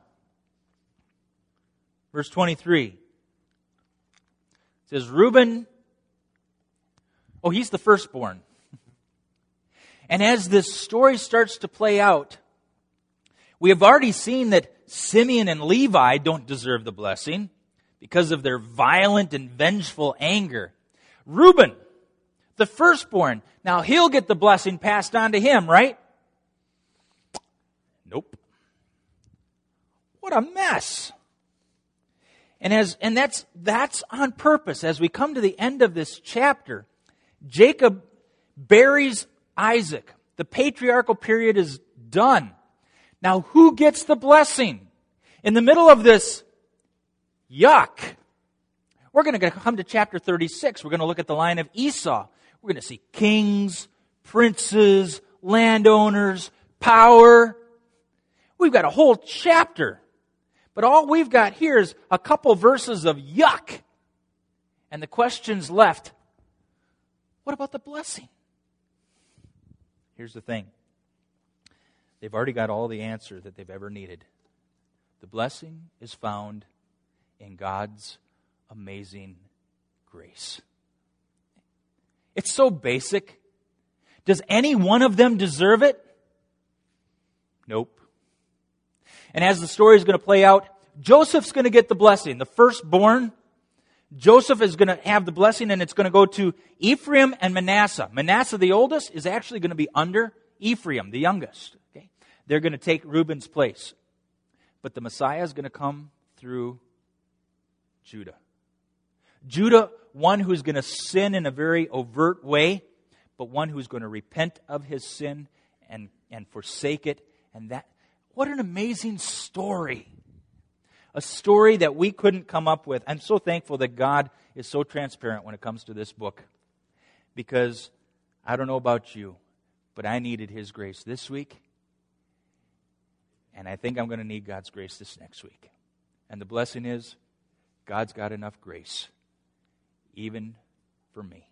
Verse twenty-three. It says, Reuben, oh, he's the firstborn. And as this story starts to play out, we have already seen that Simeon and Levi don't deserve the blessing because of their violent and vengeful anger. Reuben, the firstborn, now he'll get the blessing passed on to him, right? Nope. What a mess. And as and that's that's on purpose. As we come to the end of this chapter, Jacob buries Isaac. The patriarchal period is done. Now who gets the blessing? In the middle of this yuck, we're going to come to chapter thirty-six. We're going to look at the line of Esau. We're going to see kings, princes, landowners, power. We've got a whole chapter. But all we've got here is a couple verses of yuck. And the question's left, what about the blessing? Here's the thing. They've already got all the answer that they've ever needed. The blessing is found in God's amazing grace. It's so basic. Does any one of them deserve it? Nope. And as the story is going to play out, Joseph's going to get the blessing. The firstborn, Joseph is going to have the blessing, and it's going to go to Ephraim and Manasseh. Manasseh, the oldest, is actually going to be under Ephraim, the youngest. Okay? They're going to take Reuben's place. But the Messiah is going to come through Judah. Judah, one who's going to sin in a very overt way, but one who's going to repent of his sin and, and forsake it. And that, what an amazing story. A story that we couldn't come up with. I'm so thankful that God is so transparent when it comes to this book. Because I don't know about you, but I needed His grace this week. And I think I'm going to need God's grace this next week. And the blessing is, God's got enough grace, even for me.